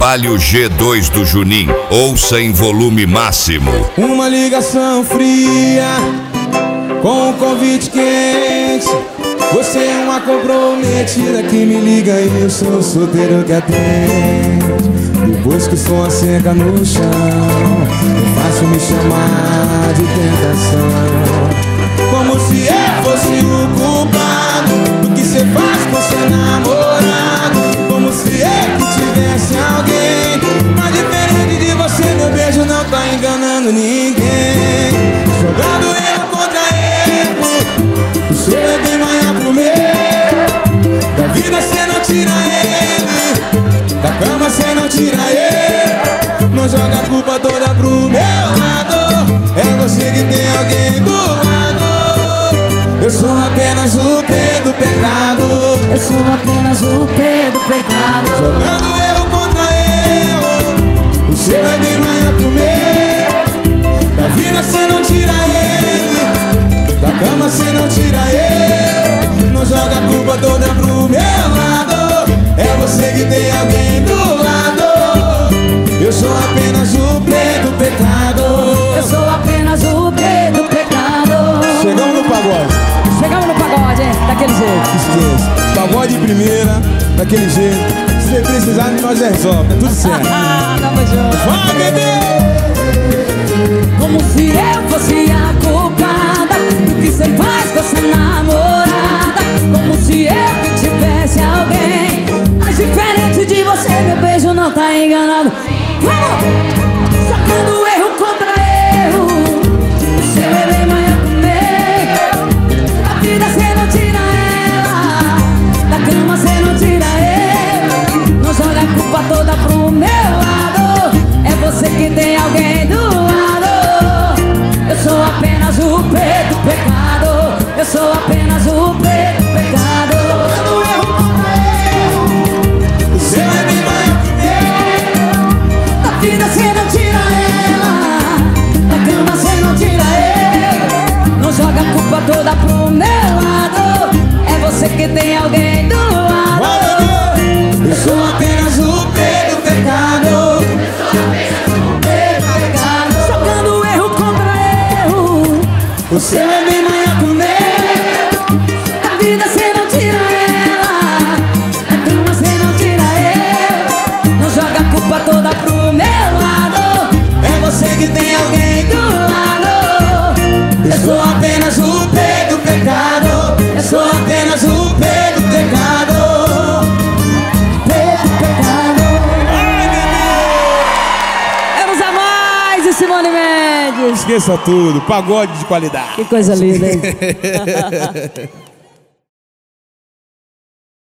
Trabalho G2 do Juninho. Ouça em volume máximo. Uma ligação fria com um convite quente. Você é uma comprometida que me liga e eu sou o solteiro que atende. Depois que o som seca no chão, é fácil me chamar de tentação. Como se eu fosse o culpado do que cê faz com seu namorado. Como se eu que tivesse alguém. Mas diferente de você, meu beijo não tá enganando ninguém. Jogando erro contra erro, o seu é bem maior pro meu. Da vida cê não tira ele, da cama cê não tira ele. Não joga a culpa toda pro meu lado. É você que tem alguém do lado. Eu sou apenas o P do pecado. Eu sou apenas o P do pecado. Jogando erro contra erro, o seu é bem maior que o meu. Da vida cê não tira ele, da cama cê não tira ele. Não joga a culpa toda pro meu lado. É você que tem alguém do lado. Eu sou apenas o P do pecado. Eu sou apenas o P do pecado. Chegamos no pagode. Chegamos no pagode, hein? Daquele jeito. Esqueça. Pagode de primeira, daquele jeito. Se você precisar, nós resolve, tá tudo certo. Tamo junto. Vai, bebê! Como se eu fosse a culpada do que cê faz com essa namorada. Como se eu que tivesse alguém. Mas diferente de você, meu beijo não tá enganado. Vamos! Sacando erro contra erro, o seu é bem maior que o meu. Da vida cê não tira ela, da cama cê não tira ele. Não joga a culpa toda pro meu lado. É você que tem alguém do lado. Eu sou apenas o P do pecado. Eu sou apenas o P do pecado. Sacando erro contra erro, O seu é bem maior que o meu. da vida cê não tira ela, da cama cê não tira ele. Não joga a culpa toda pro meu lado. É você que tem alguém do lado. Vai, bebê! Eu sou apenas o P do pecado. Pecado, jogando erro contra erro. O seu é bem maior que o meu. Da vida cê não tira ela, da cama cê não tira ele. Não joga a culpa toda pro meu lado. É você que tem alguém do lado. Eu sou apenas o P do pecado. Eu sou apenas o P do pecado. P do pecado. Ai, bebê! Vamos a mais, e Simone Mendes. Esqueça tudo, pagode de qualidade. Que coisa linda, hein?